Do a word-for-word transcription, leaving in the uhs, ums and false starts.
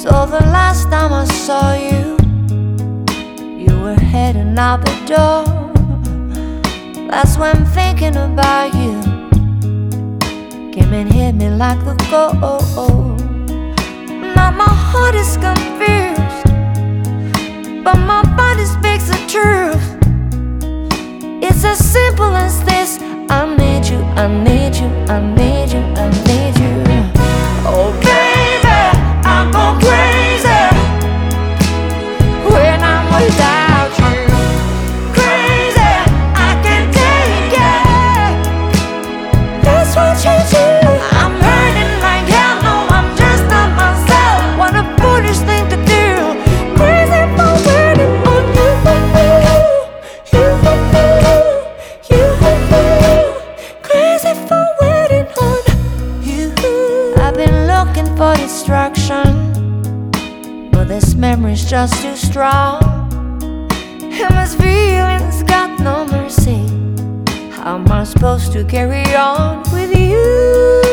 So the last time I saw you, you were heading out the door. That's when thinking about you came and hit me like the cold. Now my heart is confused, but my body speaks the truth. It's as simple as this: I need you, I need you, I need you, I need you. Oh baby, I go crazy when I'm without you. Crazy, I can't take it. That's what you do. I'm hurting like hell, no, I'm just not myself. What a foolish thing to do. Crazy for waiting on you, you, you, crazy for waiting on you. I've been looking for distraction, but this memory's just too strong. And this feeling's got no mercy. How am I supposed to carry on with you?